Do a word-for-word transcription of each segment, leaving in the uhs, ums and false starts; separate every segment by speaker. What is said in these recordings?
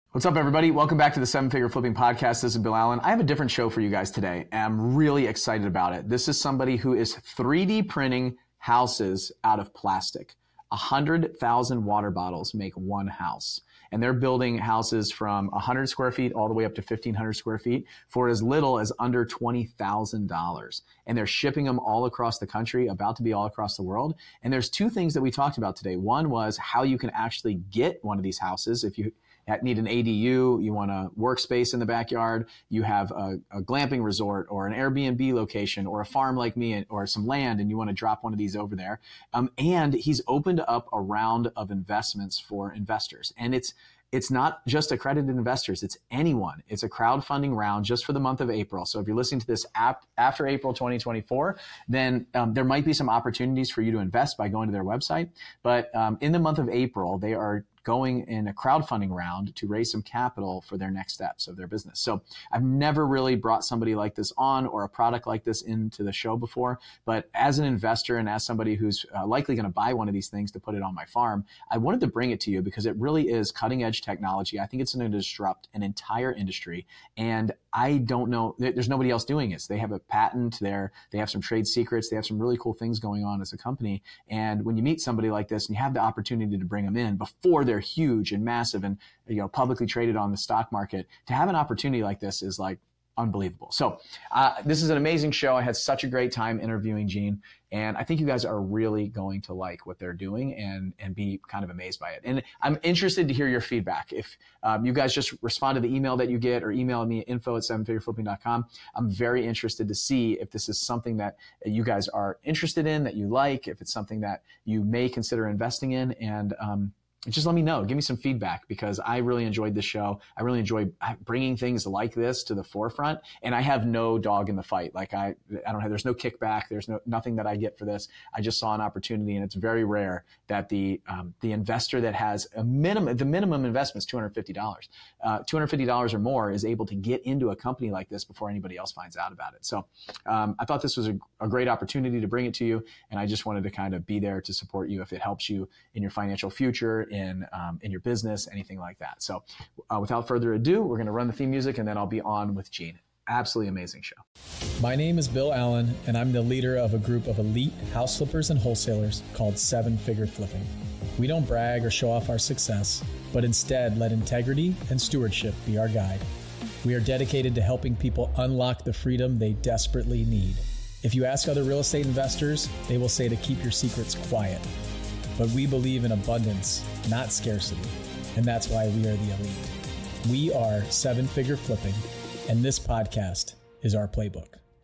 Speaker 1: What's up, everybody? Welcome back to the Seven Figure Flipping Podcast. This is Bill Allen. I have a different show for you guys today, and I'm really excited about it. This is somebody who is three D printing houses out of plastic. one hundred thousand water bottles make one house. And they're building houses from one hundred square feet all the way up to fifteen hundred square feet for as little as under twenty thousand dollars. And they're shipping them all across the country, about to be all across the world. And there's two things that we talked about today. One was how you can actually get one of these houses if you need an A D U, you want a workspace in the backyard, you have a, a glamping resort or an Airbnb location or a farm like me or some land and you want to drop one of these over there. Um, and he's opened up a round of investments for investors. And it's It's not just accredited investors, it's anyone. It's a crowdfunding round just for the month of April. So if you're listening to this ap- after April twenty twenty-four, then um, there might be some opportunities for you to invest by going to their website. But um, in the month of April, they are going in a crowdfunding round to raise some capital for their next steps of their business. So I've never really brought somebody like this on or a product like this into the show before, but as an investor and as somebody who's uh, likely going to buy one of these things to put it on my farm, I wanted to bring it to you because it really is cutting edge technology. I think it's going to disrupt an entire industry. And I don't know, there's nobody else doing this. They have a patent there. They have some trade secrets. They have some really cool things going on as a company. And when you meet somebody like this and you have the opportunity to bring them in before they're huge and massive and, you know, publicly traded on the stock market, to have an opportunity like this is like unbelievable. So uh, this is an amazing show. I had such a great time interviewing Gene, and I think you guys are really going to like what they're doing and and be kind of amazed by it. And I'm interested to hear your feedback. If um, you guys just respond to the email that you get or email me at info at seven figure flipping dot com, I'm very interested to see if this is something that you guys are interested in, that you like, if it's something that you may consider investing in. And um, just let me know. Give me some feedback because I really enjoyed this show. I really enjoy bringing things like this to the forefront, and I have no dog in the fight. Like I, I don't have, there's no kickback. There's no, nothing that I get for this. I just saw an opportunity, and it's very rare that the, um, the investor that has a minimum, the minimum investment is two hundred fifty dollars. Uh, two hundred fifty dollars or more is able to get into a company like this before anybody else finds out about it. So um, I thought this was a, a great opportunity to bring it to you, and I just wanted to kind of be there to support you if it helps you in your financial future, in um, in your business, anything like that. So uh, without further ado, we're going to run the theme music and then I'll be on with Gene. Absolutely amazing show.
Speaker 2: My name is Bill Allen, and I'm the leader of a group of elite house flippers and wholesalers called Seven Figure Flipping. We don't brag or show off our success, but instead let integrity and stewardship be our guide. We are dedicated to helping people unlock the freedom they desperately need. If you ask other real estate investors, they will say to keep your secrets quiet. But we believe in abundance, not scarcity. And that's why we are the elite. We are Seven Figure Flipping, and this podcast is our playbook.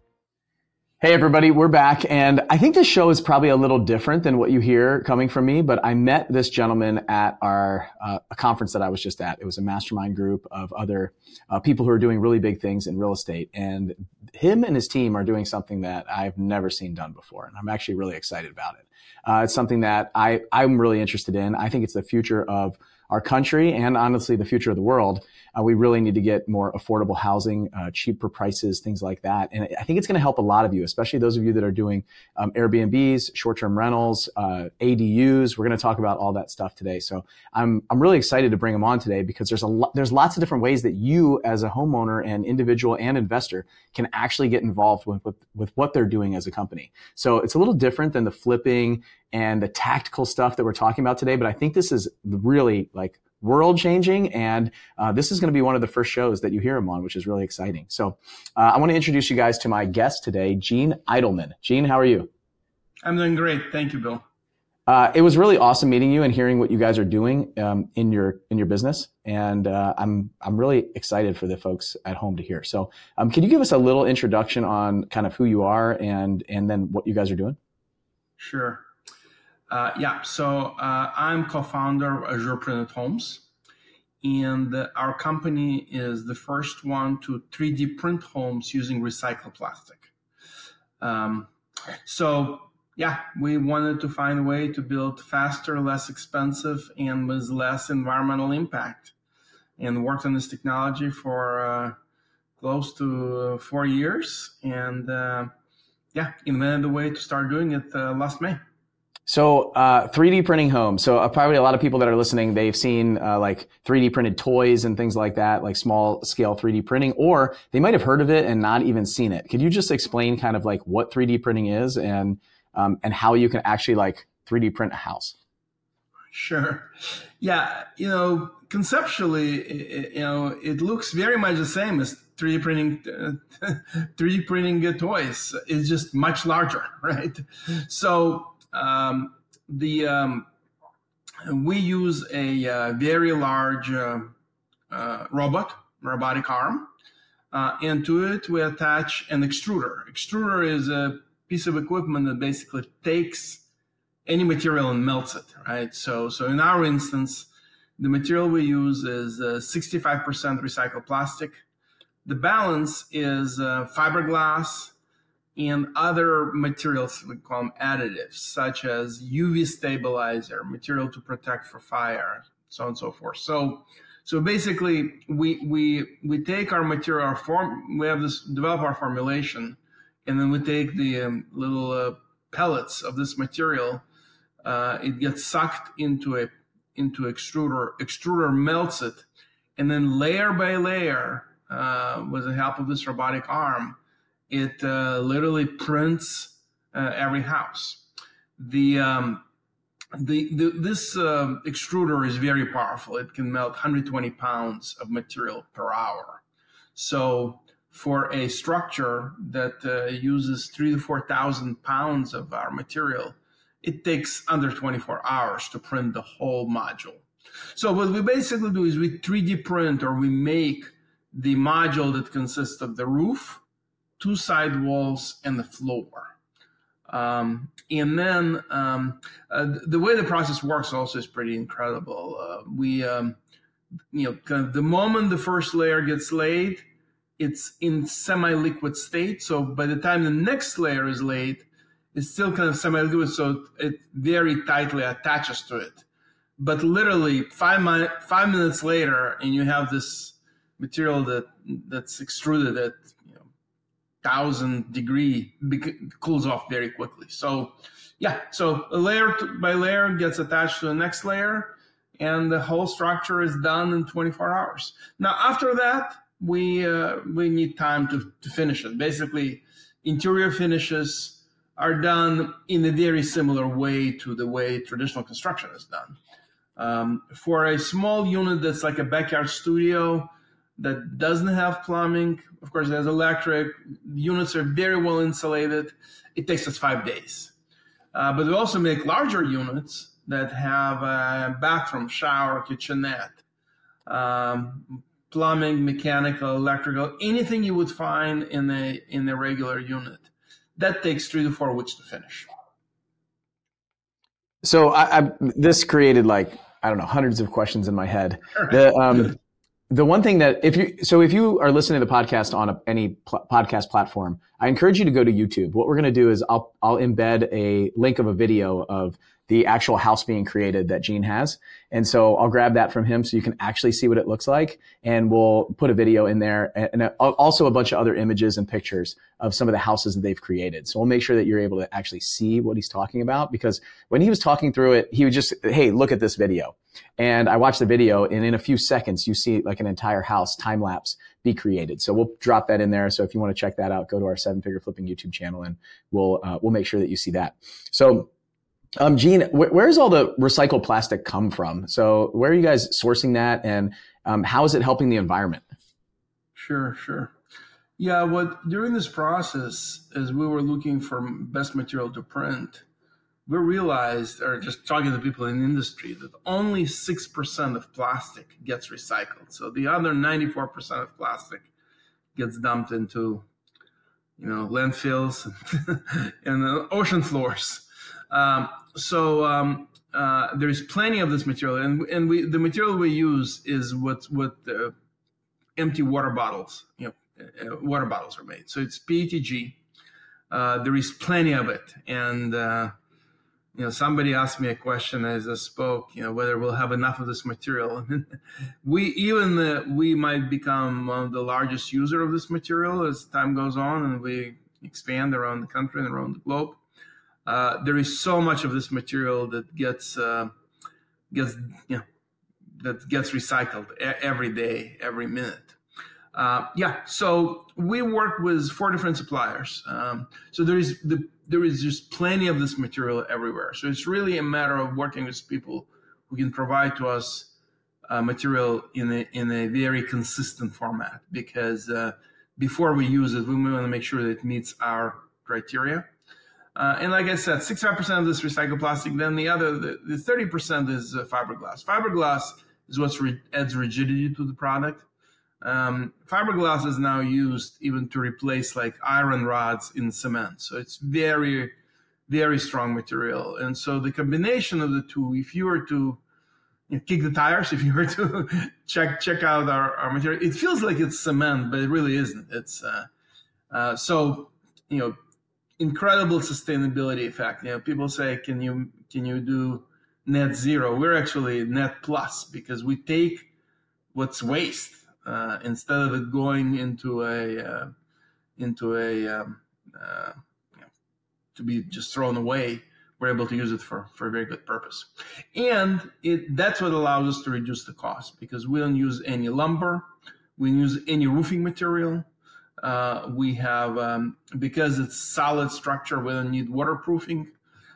Speaker 1: Hey everybody, we're back, and I think this show is probably a little different than what you hear coming from me, but I met this gentleman at our uh, a conference that I was just at. It was a mastermind group of other uh, people who are doing really big things in real estate, and him and his team are doing something that I've never seen done before, and I'm actually really excited about it. Uh, it's something that I, I'm really interested in. I think it's the future of our country and honestly the future of the world. Uh, we really need to get more affordable housing, uh, cheaper prices, things like that. And I think it's going to help a lot of you, especially those of you that are doing um, Airbnbs, short-term rentals, uh, A D Us. We're going to talk about all that stuff today. So I'm I'm really excited to bring them on today because there's a lo- there's lots of different ways that you as a homeowner and individual and investor can actually get involved with, with, with what they're doing as a company. So it's a little different than the flipping and the tactical stuff that we're talking about today, but I think this is really like world changing. And uh, this is going to be one of the first shows that you hear him on, which is really exciting. So uh, I want to introduce you guys to my guest today, Gene Eidelman. Gene, how are you?
Speaker 3: I'm doing great. Thank you, Bill.
Speaker 1: Uh, it was really awesome meeting you and hearing what you guys are doing um, in your in your business, and uh, I'm I'm really excited for the folks at home to hear. So, um, can you give us a little introduction on kind of who you are and and then what you guys are doing?
Speaker 3: Sure. Uh, yeah. So uh, I'm co-founder of Azure Printed Homes, and uh, our company is the first one to three D print homes using recycled plastic. Um, so. Yeah, we wanted to find a way to build faster, less expensive, and with less environmental impact. And worked on this technology for uh, close to four years. And uh, yeah, invented a way to start doing it uh, last May.
Speaker 1: So uh, three D printing home. So uh, probably a lot of people that are listening, they've seen uh, like three D printed toys and things like that, like small scale three D printing, or they might have heard of it and not even seen it. Could you just explain kind of like what three D printing is and um, and how you can actually like three D print a house?
Speaker 3: Sure. Yeah. You know, conceptually, it, you know, it looks very much the same as three D printing, uh, three D printing uh, toys. It's just much larger, right? So um, the um, we use a uh, very large uh, uh, robot, robotic arm, uh, and to it we attach an extruder. Extruder is a piece of equipment that basically takes any material and melts it, right? So, so in our instance, the material we use is uh, sixty-five percent recycled plastic. The balance is uh, fiberglass and other materials, we call them additives, such as U V stabilizer, material to protect for fire, so on and so forth. So, so basically, we we we take our material, our form, we have this develop our formulation, and then we take the um, little uh, pellets of this material. Uh, it gets sucked into a into extruder. Extruder melts it, and then layer by layer, uh, with the help of this robotic arm, it uh, literally prints uh, every house. The um, the, the this uh, extruder is very powerful. It can melt one hundred twenty pounds of material per hour. So for a structure that uh, uses three to four thousand pounds of our material, it takes under twenty-four hours to print the whole module. So what we basically do is we three D print, or we make the module that consists of the roof, two side walls, and the floor. Um, and then um, uh, the way the process works also is pretty incredible. Uh, we, um, you know, kind of the moment the first layer gets laid, it's in semi-liquid state. So by the time the next layer is laid, it's still kind of semi-liquid, so it very tightly attaches to it. But literally five, mi- five minutes later, and you have this material that that's extruded at you know thousand degree, bec- cools off very quickly. So yeah, so a layer by layer gets attached to the next layer, and the whole structure is done in twenty-four hours. Now after that, we uh, we need time to, to finish it. Basically, interior finishes are done in a very similar way to the way traditional construction is done. Um, for a small unit that's like a backyard studio that doesn't have plumbing, of course, it has electric, units are very well insulated, it takes us five days. Uh, but we also make larger units that have a bathroom, shower, kitchenette, um, plumbing, mechanical, electrical, anything you would find in a in a regular unit. That takes three to four weeks to finish.
Speaker 1: So I, I, this created like, I don't know, hundreds of questions in my head. The, um, the one thing that if you, so if you are listening to the podcast on a, any pl- podcast platform, I encourage you to go to YouTube. What we're going to do is I'll, I'll embed a link of a video of the actual house being created that Gene has. And so I'll grab that from him so you can actually see what it looks like. And we'll put a video in there and, and also a bunch of other images and pictures of some of the houses that they've created. So we'll make sure that you're able to actually see what he's talking about, because when he was talking through it, he would just, hey, look at this video. And I watched the video, and in a few seconds, you see like an entire house time lapse be created. So we'll drop that in there. So if you want to check that out, go to our Seven Figure Flipping YouTube channel, and we'll, uh, we'll make sure that you see that. So Um, Gene, wh- where's all the recycled plastic come from? So where are you guys sourcing that, and um, how is it helping the environment?
Speaker 3: Sure, sure. Yeah, what during this process, as we were looking for best material to print, we realized, or just talking to people in the industry, that only six percent of plastic gets recycled. So the other ninety-four percent of plastic gets dumped into, you know, landfills and uh, ocean floors. Um, so um, uh, there's plenty of this material, and and we the material we use is what what uh, empty water bottles, you know, uh, water bottles are made. So it's P E T G. Uh, there is plenty of it, and uh, you know, somebody asked me a question as I spoke, you know, whether we'll have enough of this material. we even uh, we might become one of the largest user of this material as time goes on, and we expand around the country and around the globe. uh, there is so much of this material that gets uh, gets you know that gets recycled every day, every minute. Uh, yeah, so we work with four different suppliers. Um, so there is the there is just plenty of this material everywhere. So it's really a matter of working with people who can provide to us uh, material in a in a very consistent format. Because uh, before we use it, we want to make sure that it meets our criteria. Uh, and like I said, sixty-five percent of this recycled plastic. Then the other, the, the thirty percent is uh, fiberglass. Fiberglass is what re- adds rigidity to the product. Um, fiberglass is now used even to replace like iron rods in cement. So it's very, very strong material. And so the combination of the two, if you were to you know, kick the tires, if you were to check check out our, our material, it feels like it's cement, but it really isn't. It's uh, uh, so, you know, incredible sustainability effect. You know, people say, can you can you do net zero? We're actually net plus because we take what's waste. Uh, instead of it going into a uh, into a um, uh, you know, to be just thrown away, we're able to use it for, for a very good purpose, and it that's what allows us to reduce the cost because we don't use any lumber, we don't use any roofing material. Uh, we have um, because it's solid structure, we don't need waterproofing.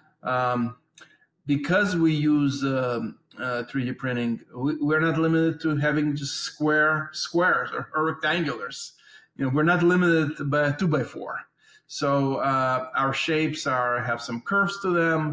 Speaker 3: Um, because we use um, Uh, three D printing, we, we're not limited to having just square squares or, or rectangulars. You know, we're not limited by two by four. So uh, our shapes are have some curves to them.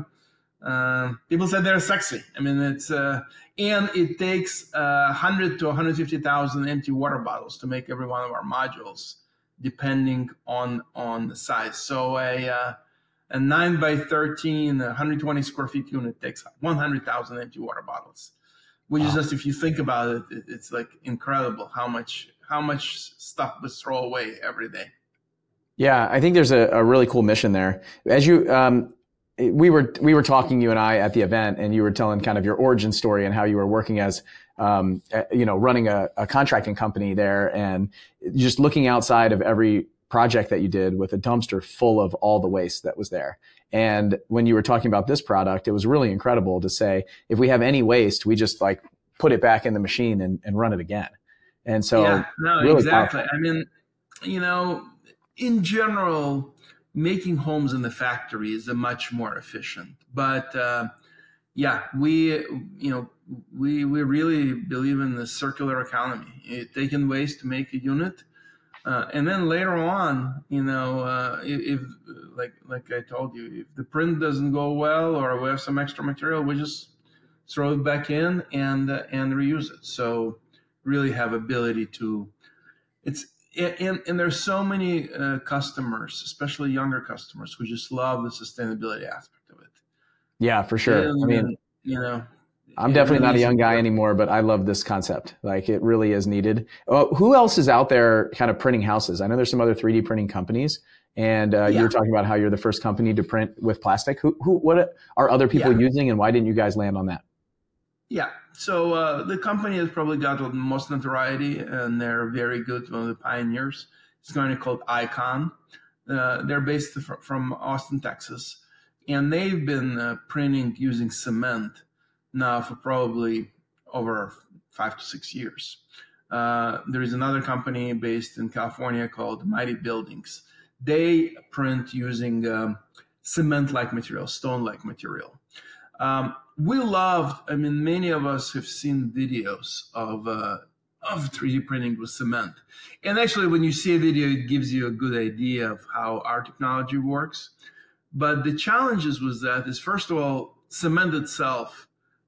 Speaker 3: Uh, people said they're sexy. I mean, it's uh, and it takes uh, one hundred to one hundred fifty thousand empty water bottles to make every one of our modules, depending on on the size. So a uh, a nine by thirteen, one hundred twenty square feet unit takes one hundred thousand empty water bottles, which wow. is just, if you think about it, it's like incredible how much how much stuff we throw away every day.
Speaker 1: Yeah, I think there's a, a really cool mission there. As you, um, we were we were talking, you and I, at the event, and you were telling kind of your origin story and how you were working as, um, you know, running a, a contracting company there, and just looking outside of every project that you did with a dumpster full of all the waste that was there. And when you were talking about this product, it was really incredible to say, if we have any waste, we just like put it back in the machine and, and run it again. And so,
Speaker 3: yeah, no,
Speaker 1: really
Speaker 3: exactly.
Speaker 1: powerful.
Speaker 3: I mean, you know, in general, making homes in the factory is a much more efficient, but, uh, yeah, we, you know, we, we really believe in the circular economy, it, taking waste to make a unit. Uh, and then later on, you know, uh, if, if like like I told you, if the print doesn't go well or we have some extra material, we just throw it back in and uh, and reuse it. So really have ability to, it's and and there's so many uh, customers, especially younger customers, who just love the sustainability aspect of it.
Speaker 1: Yeah, for sure.
Speaker 3: And,
Speaker 1: I mean,
Speaker 3: you know.
Speaker 1: I'm definitely not a young guy anymore, but I love this concept. Like, it really is needed. Uh, who else is out there kind of printing houses? I know there's some other three D printing companies, and uh, yeah. you were talking about how you're the first company to print with plastic. Who, who, what are other people yeah. using, and why didn't you guys land on that?
Speaker 3: Yeah. So uh, the company has probably got the most notoriety, and they're very good, one of the pioneers. It's going to be called Icon. Uh, they're based from Austin, Texas, and they've been uh, printing using cement now for probably over five to six years. Uh, there is another company based in California called Mighty Buildings. They print using um, cement-like material, stone-like material. Um, we loved, I mean, many of us have seen videos of uh, of three D printing with cement. And actually, when you see a video, it gives you a good idea of how our technology works. But the challenges was that is, first of all, cement itself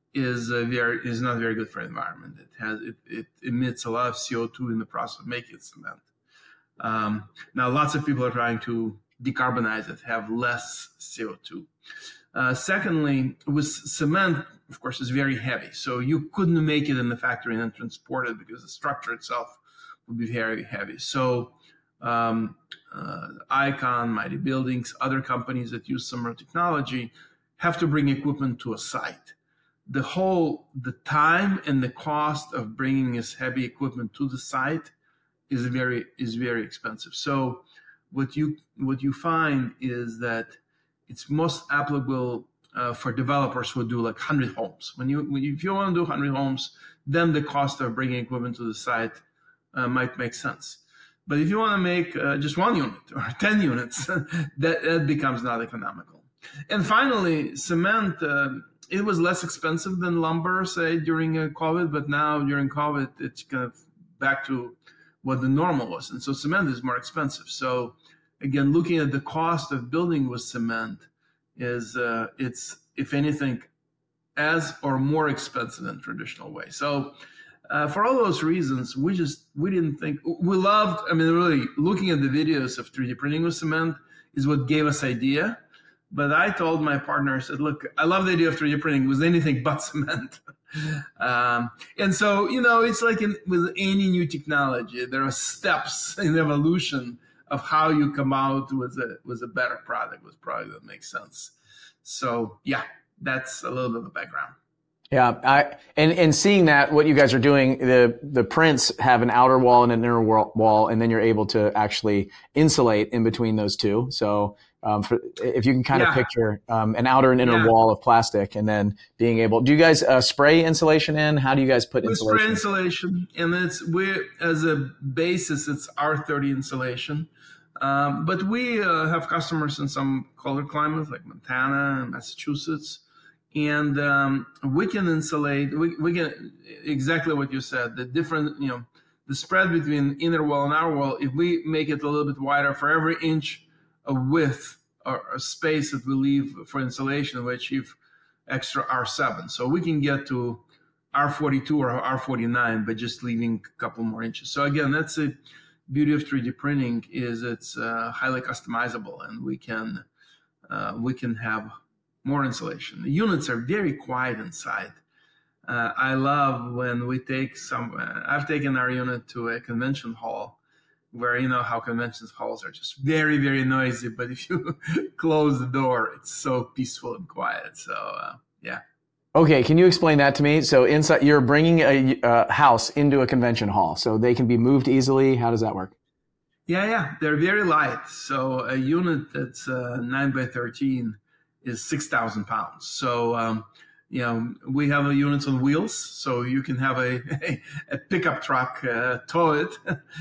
Speaker 3: is a very is not very good for the environment. It has it, it emits a lot of C O two in the process of making cement. Um, now, lots of people are trying to decarbonize it, have less C O two. Uh, secondly, with cement, of course, is very heavy, so you couldn't make it in the factory and then transport it because the structure itself would be very heavy. So, um, uh, Icon, Mighty Buildings, other companies that use similar technology have to bring equipment to a site. The whole, the time and the cost of bringing this heavy equipment to the site is very is very expensive. So what you what you find is that it's most applicable uh, for developers who do like one hundred homes. When you, when you if you want to do one hundred homes, then the cost of bringing equipment to the site uh, might make sense. But if you want to make uh, just one unit or ten units, that, that becomes not economical. And finally, cement, uh, it was less expensive than lumber, say, during uh, COVID, but now during COVID, it's kind of back to what the normal was. And so cement is more expensive. So again, looking at the cost of building with cement is, uh, it's, if anything, as or more expensive than traditional way. So Uh, for all those reasons, we just, we didn't think, we loved, I mean, really looking at the videos of three D printing with cement is what gave us idea. But I told my partner, I said, look, I love the idea of three D printing with anything but cement. um, and so, you know, it's like in, with any new technology, there are steps in evolution of how you come out with a, with a better product, with product that makes sense. So yeah, that's a little bit of the background.
Speaker 1: Yeah, I and and seeing that what you guys are doing, the the prints have an outer wall and an inner wall, and then you're able to actually insulate in between those two. So um, for, if you can kind yeah. of picture um, an outer and inner yeah. wall of plastic, and then being able, do you guys uh, spray insulation in? How do you guys put
Speaker 3: we
Speaker 1: insulation?
Speaker 3: Spray insulation, and it's we as a basis, it's R thirty insulation. Um, but we uh, have customers in some colder climates like Montana and Massachusetts. And um, we can insulate, we, we can, exactly what you said, the different, you know, the spread between inner wall and outer wall, if we make it a little bit wider for every inch of width or, or space that we leave for insulation, we achieve extra R seven. So we can get to R forty-two or R forty-nine by just leaving a couple more inches. So again, that's the beauty of three D printing, is it's uh, highly customizable, and we can, uh, we can have more insulation. The units are very quiet inside. Uh, I love when we take some, uh, I've taken our unit to a convention hall where, you know how convention halls are just very, very noisy, but if you close the door, it's so peaceful and quiet. So, uh, yeah.
Speaker 1: Okay, can you explain that to me? So inside, you're bringing a, a house into a convention hall, so they can be moved easily. How does that work?
Speaker 3: Yeah, yeah, they're very light. So a unit that's uh, nine by thirteen is six thousand pounds. So, um, you know, we have a units on wheels, so you can have a, a, a pickup truck uh, tow it.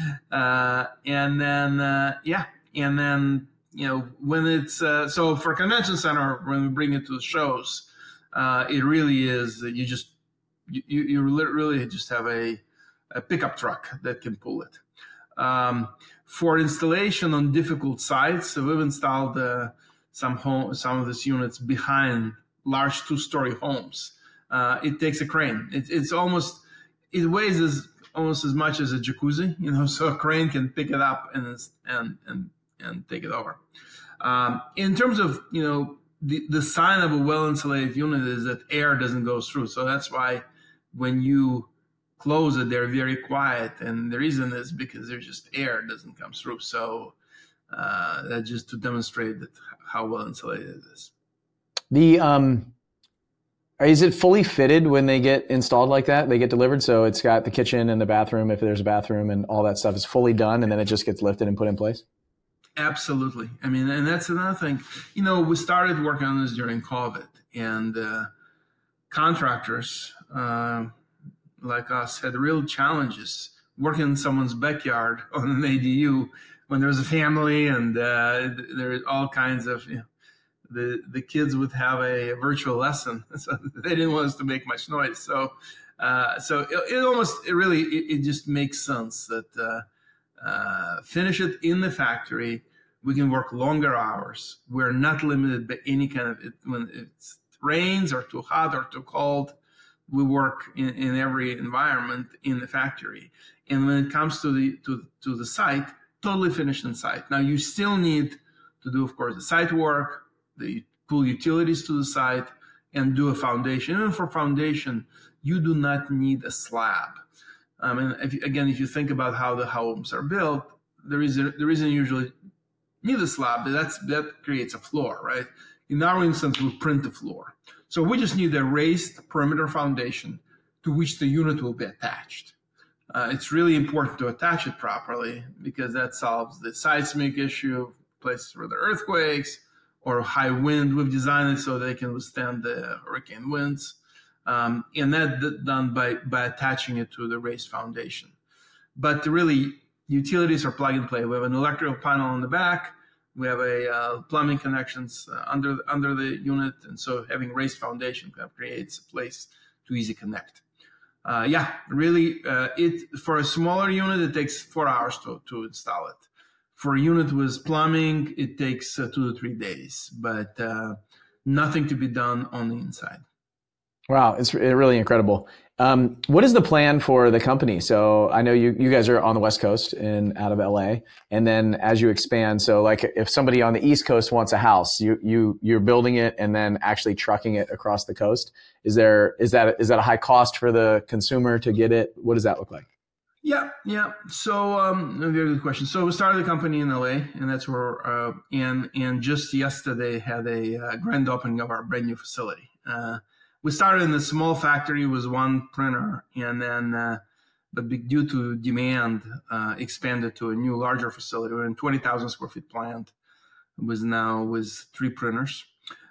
Speaker 3: Uh, and then, uh, yeah, and then, you know, when it's, uh, so for convention center, when we bring it to the shows, uh, it really is, you just, you, you really just have a, a pickup truck that can pull it. Um, for installation on difficult sites, so we've installed uh, some home, some of these units behind large two-story homes. Uh, it takes a crane. It, it's almost, it weighs as almost as much as a jacuzzi, you know. So a crane can pick it up and and and and take it over. Um, in terms of, you know, the the sign of a well-insulated unit is that air doesn't go through. So that's why when you close it, they're very quiet, and the reason is because there's just air doesn't come through. So. Uh, that just to demonstrate that how well insulated it is.
Speaker 1: The um, is it fully fitted when they get installed like that? They get delivered, so it's got the kitchen and the bathroom, if there's a bathroom, and all that stuff is fully done, and then it just gets lifted and put in place?
Speaker 3: Absolutely. I mean, and that's another thing. You know, we started working on this during COVID, and uh, contractors uh, like us had real challenges working in someone's backyard on an A D U when there's a family, and uh, there's all kinds of, you know, the the kids would have a virtual lesson, so they didn't want us to make much noise. So, uh, so it, it almost, it really, it, it just makes sense that uh, uh, finish it in the factory. We can work longer hours. We're not limited by any kind of, it, when it rains or too hot or too cold, we work in, in every environment in the factory. And when it comes to the to to the site, totally finished in site. Now, you still need to do, of course, the site work, the pull utilities to the site, and do a foundation. Even for foundation, you do not need a slab. I mean, if, again, if you think about how the homes are built, there is a, there isn't usually need a slab, but that's, that creates a floor, right? In our instance, we print the floor. So we just need a raised perimeter foundation to which the unit will be attached. Uh, it's really important to attach it properly because that solves the seismic issue, places where there are earthquakes, or high wind. We've designed it so they can withstand the hurricane winds. Um, and that's done by, by attaching it to the raised foundation. But really, utilities are plug and play. We have an electrical panel on the back. We have a uh, plumbing connections uh, under under the unit, and so having raised foundation kind of creates a place to easy connect. Uh, yeah, really, uh, it for a smaller unit it takes four hours to to install it. For a unit with plumbing, it takes uh, two to three days, but uh, nothing to be done on the inside.
Speaker 1: Wow, it's really incredible. Um, what is the plan for the company? So I know you, you guys are on the West Coast and out of L A, and then as you expand, so like if somebody on the East Coast wants a house, you you you're building it and then actually trucking it across the coast. Is there is that is that a high cost for the consumer to get it? What does that look like?
Speaker 3: Yeah, yeah. So um, a very good question. So we started the company in L A, and that's where uh, and and just yesterday had a uh, grand opening of our brand new facility. Uh, We started in a small factory with one printer, and then, uh, but due to demand, uh, expanded to a new, larger facility. We're in twenty thousand square feet plant, was now with three printers.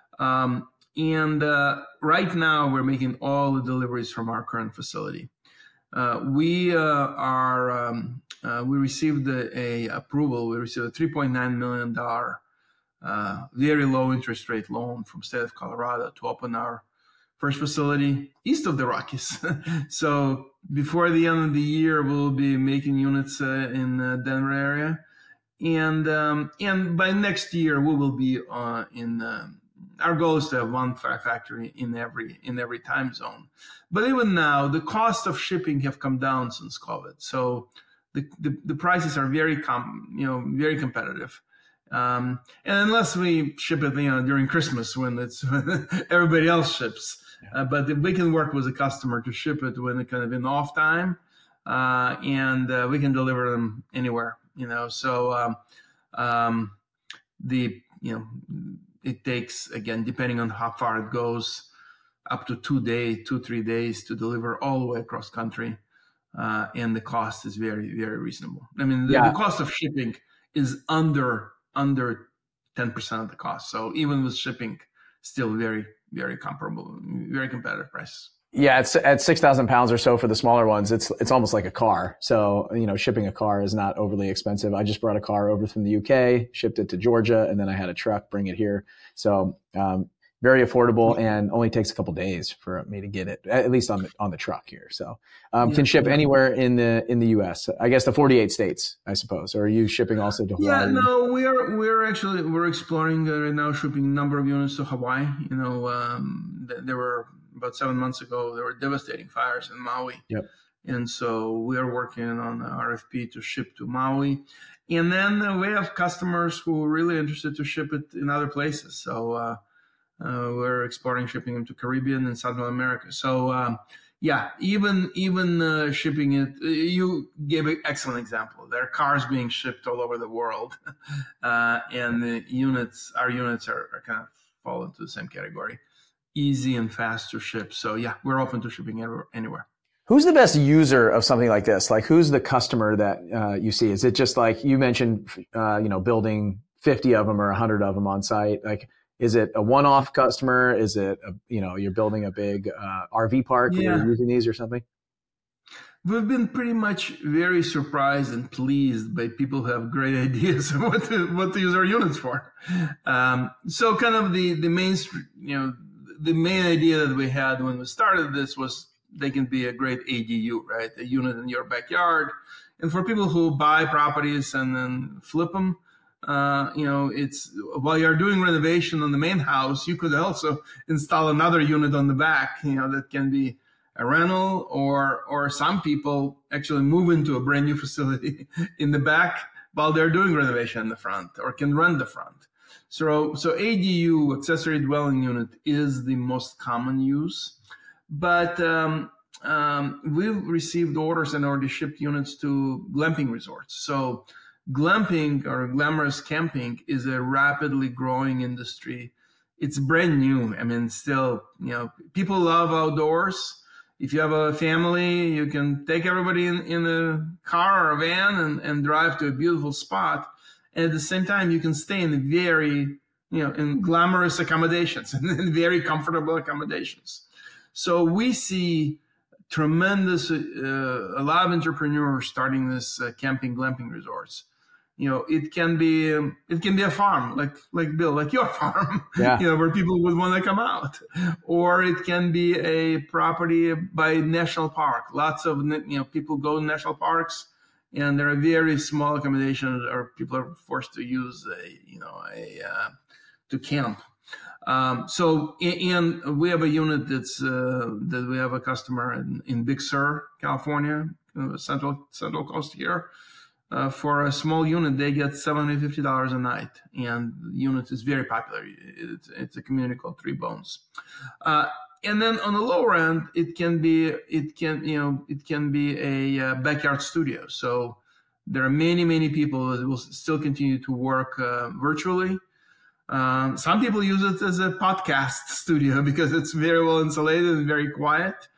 Speaker 3: Um, and uh, right now, we're making all the deliveries from our current facility. Uh, we uh, are um, uh, we received a, a approval. We received a three point nine million dollars uh, very low interest rate loan from state of Colorado to open our first facility east of the Rockies. So before the end of the year, we'll be making units uh, in the Denver area. And um, and by next year, we will be uh, in, uh, our goal is to have one factory in every in every time zone. But even now, the cost of shipping have come down since COVID. So the, the, the prices are very, com- you know, very competitive. Um, and unless we ship it, you know, during Christmas when it's when everybody else ships. Uh, but if we can work with a customer to ship it when it kind of in off time, uh, and uh, we can deliver them anywhere, you know. So um, um, the you know it takes, again, depending on how far it goes, up to two days, two three days to deliver all the way across country, uh, and the cost is very very reasonable. I mean, the,
Speaker 1: Yeah.
Speaker 3: the cost of shipping is under under ten percent of the cost. So even with shipping, still very very comparable, very competitive price.
Speaker 1: Yeah, it's at six thousand pounds or so for the smaller ones. It's it's almost like a car. So, you know, shipping a car is not overly expensive. I just brought a car over from the U K, shipped it to Georgia, and then I had a truck bring it here. So, um, very affordable and only takes a couple days for me to get it, at least on the on the truck here. So, um,
Speaker 3: Yeah,
Speaker 1: can ship
Speaker 3: yeah.
Speaker 1: anywhere in the in the U S. I guess the forty-eight states, I suppose. Or are you shipping also to Hawaii?
Speaker 3: Yeah, no, we're we're actually we're exploring uh, right now, shipping a number of units to Hawaii. You know, um, th- there were about seven months ago there were devastating fires in Maui.
Speaker 1: Yep.
Speaker 3: And so we are working on an R F P to ship to Maui, and then uh, we have customers who are really interested to ship it in other places. So uh, uh, we're exploring shipping them to Caribbean and South America. So. Um, Yeah, even even uh, shipping it, you gave an excellent example. There are cars being shipped all over the world, uh, and the units, our units are, are kind of fall into the same category. Easy and fast to ship. So yeah, we're open to shipping everywhere, anywhere.
Speaker 1: Who's the best user of something like this? Like, who's the customer that uh, you see? Is it just like you mentioned, uh, you know, building fifty of them or one hundred of them on site? Like, is it a one-off customer? Is it, a, you know, you're building a big uh, R V park
Speaker 3: Yeah.
Speaker 1: where you're using these or something?
Speaker 3: We've been pretty much very surprised and pleased by people who have great ideas of what to, what to use our units for. Um, so kind of the, the main, you know, the main idea that we had when we started this was they can be a great A D U, right? A unit in your backyard. And for people who buy properties and then flip them, uh, you know, it's while you're doing renovation on the main house, you could also install another unit on the back, you know, that can be a rental, or or some people actually move into a brand new facility in the back while they're doing renovation in the front, or can rent the front. So so A D U, accessory dwelling unit, is the most common use, but um, um, we've received orders and already shipped units to glamping resorts. So glamping, or glamorous camping, is a rapidly growing industry. It's brand new. I mean, still, you know, people love outdoors. If you have a family, you can take everybody in, in a car or a van and, and drive to a beautiful spot. And at the same time, you can stay in a very you know, in glamorous accommodations and in very comfortable accommodations. So we see tremendous, uh, a lot of entrepreneurs starting this uh, camping, glamping resorts. You know, it can be um, it can be a farm, like like Bill, like your farm,
Speaker 1: yeah.
Speaker 3: you know, where people would want to come out, or it can be a property by national park. Lots of you know people go to national parks, and there are very small accommodations, or people are forced to use a you know a uh, to camp. Um, so, and we have a unit that's uh, that we have a customer in, in Big Sur, California, uh, central central coast here. Uh, for a small unit, they get seven hundred fifty dollars a night, and the unit is very popular. It's, it's a community called Three Bones. Uh, and then on the lower end, it can be it can you know it can be a uh, backyard studio. So there are many many people that will still continue to work uh, virtually. Um, some people use it as a podcast studio because it's very well insulated and very quiet.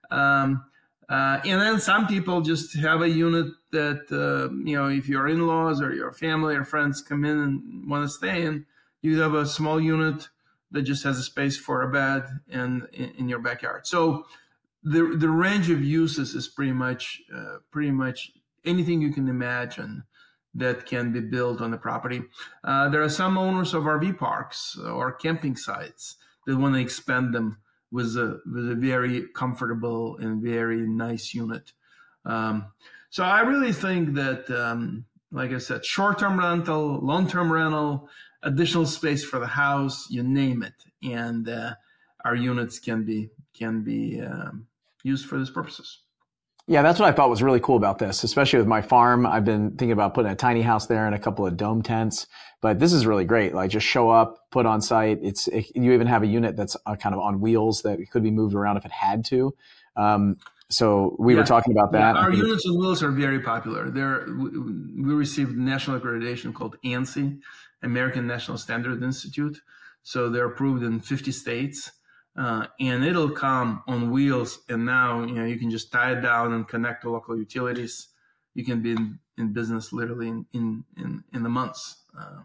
Speaker 3: Um, Uh, and then some people just have a unit that, uh, you know, if your in-laws or your family or friends come in and want to stay in, you have a small unit that just has a space for a bed and in, in your backyard. So the the range of uses is pretty much uh, pretty much anything you can imagine that can be built on the property. Uh, there are some owners of R V parks or camping sites that want to expand them with a with a very comfortable and very nice unit. Um, so I really think that, um, like I said, short-term rental, long-term rental, additional space for the house, you name it, and uh, our units can be can be um, used for these purposes.
Speaker 1: Yeah, that's what I thought was really cool about this, especially with my farm. I've been thinking about putting a tiny house there and a couple of dome tents, but this is really great. Like just show up, put on site. It's, it, you even have a unit that's uh, kind of on wheels that could be moved around if it had to. Um, so we yeah. were talking about that.
Speaker 3: Yeah, our units on wheels are very popular. They're, we received national accreditation called ANSI, American National Standard Institute. So they're approved in fifty states. Uh, and it'll come on wheels, and now you know you can just tie it down and connect to local utilities. You can be in, in business literally in in in, in the months. Uh,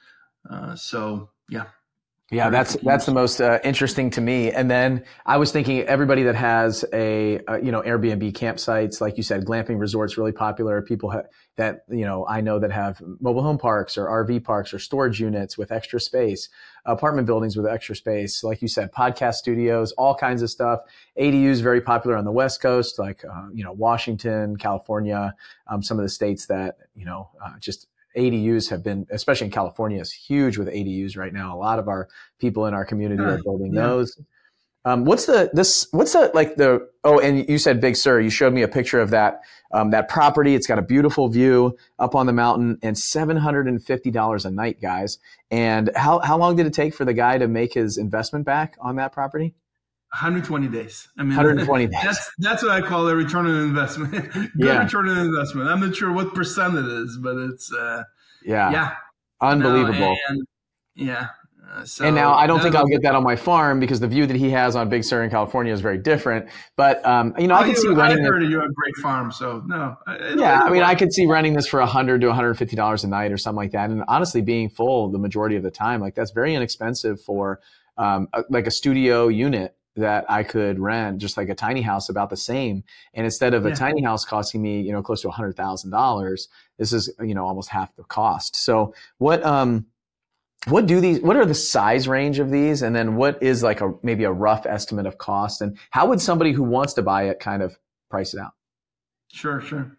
Speaker 3: uh, so yeah,
Speaker 1: yeah, that's that's the most uh, interesting to me. And then I was thinking everybody that has a uh, you know Airbnb campsites, like you said, glamping resorts really popular. People ha- that you know I know that have mobile home parks or R V parks or storage units with extra space. Apartment buildings with extra space, like you said, podcast studios, all kinds of stuff. A D U is very popular on the West Coast, like uh, you know Washington, California, um, some of the states that you know uh, just A D Us have been, especially in California, is huge with A D Us right now. A lot of our people in our community are building yeah. those. Um, what's the this? What's the like the? Oh, and you said Big Sur. You showed me a picture of that um, that property. It's got a beautiful view up on the mountain, and seven hundred and fifty dollars a night, guys. And how how long did it take for the guy to make his investment back on that property?
Speaker 3: one hundred twenty days. I mean,
Speaker 1: one hundred twenty days.
Speaker 3: That's that's what I call a return on investment. Good yeah. return on investment. I'm not sure what percent it is, but it's uh,
Speaker 1: yeah,
Speaker 3: yeah,
Speaker 1: unbelievable.
Speaker 3: No, and, yeah. Uh, so
Speaker 1: and now I don't think I'll get that on my farm because the view that he has on Big Sur in California is very different. But um, you know, I, I can see renting.
Speaker 3: I heard you have a great farm, so no.
Speaker 1: Yeah, I mean, I could see renting this for a hundred to one hundred fifty dollars a night or something like that. And honestly, being full the majority of the time, like that's very inexpensive for um, a, like a studio unit that I could rent, just like a tiny house, about the same. And instead of a yeah. tiny house costing me, you know, close to a hundred thousand dollars, this is you know almost half the cost. So what? Um, What do these, what are the size range of these? And then what is like a, maybe a rough estimate of cost? And how would somebody who wants to buy it kind of price it out?
Speaker 3: Sure, sure.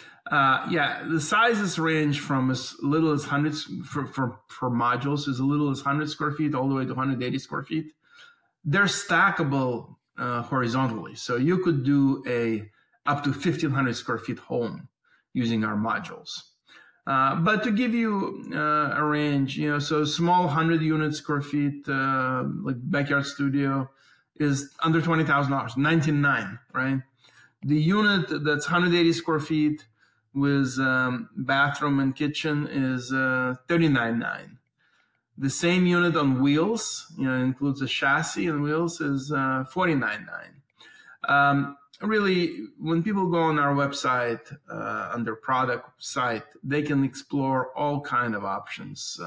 Speaker 3: Uh, yeah, the sizes range from as little as hundreds for, for, for modules, as little as one hundred square feet all the way to one hundred eighty square feet. They're stackable uh, horizontally. So you could do a up to fifteen hundred square feet home using our modules. Uh, but to give you uh, a range, you know, so small one hundred unit square feet, uh, like backyard studio, is under twenty thousand dollars, nineteen nine, right? The unit that's one hundred eighty square feet with um, bathroom and kitchen is uh, thirty-nine nine. The same unit on wheels, you know, includes a chassis and wheels, is uh, forty-nine nine. Um, Really, when people go on our website, uh, under product site, they can explore all kind of options. Uh,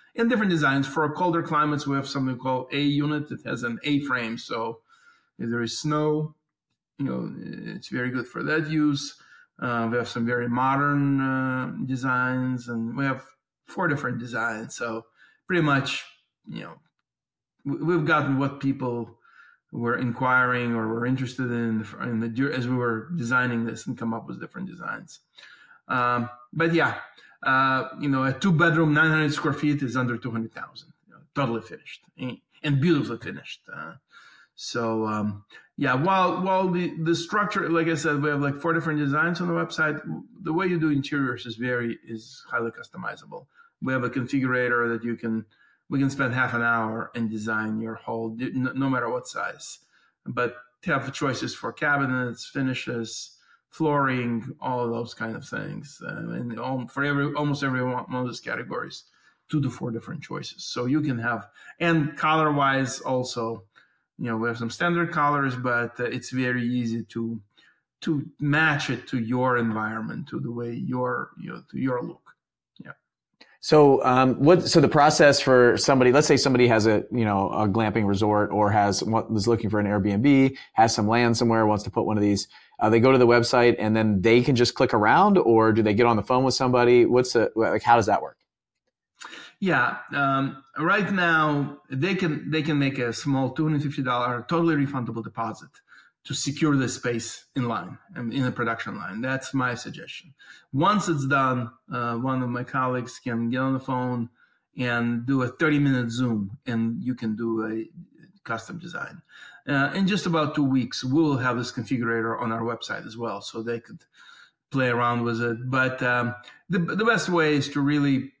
Speaker 3: and different designs. For colder climates, we have something called A unit. It has an A frame, so if there is snow, you know, it's very good for that use. Uh, we have some very modern uh, designs, and we have four different designs. So pretty much, you know, we've gotten what people were inquiring or were interested in, in the as we were designing this, and come up with different designs. Um, but yeah, uh, you know, a two bedroom, nine hundred square feet is under two hundred thousand, you know, totally finished and beautifully finished. Uh, so um, yeah, while while the, the structure, like I said, we have like four different designs on the website. The way you do interiors is very is highly customizable. We have a configurator that you can we can spend half an hour and design your whole, no matter what size. But have choices for cabinets, finishes, flooring, all of those kind of things, uh, and all, for every almost every one of those categories, two to four different choices. So you can have, and color wise also, you know, we have some standard colors, but uh, it's very easy to to match it to your environment, to the way your you know to your look. Yeah.
Speaker 1: So, um, what? So the process for somebody, let's say somebody has a you know a glamping resort or has was looking for an Airbnb, has some land somewhere, wants to put one of these. Uh, they go to the website and then they can just click around, or do they get on the phone with somebody? What's the like? How does that work?
Speaker 3: Yeah, um, right now they can they can make a small two hundred fifty dollars totally refundable deposit to secure the space in line, in the production line. That's my suggestion. Once it's done, uh, one of my colleagues can get on the phone and do a thirty minute Zoom, and you can do a custom design. Uh, in just about two weeks, we'll have this configurator on our website as well, so they could play around with it. But um, the the best way is to really,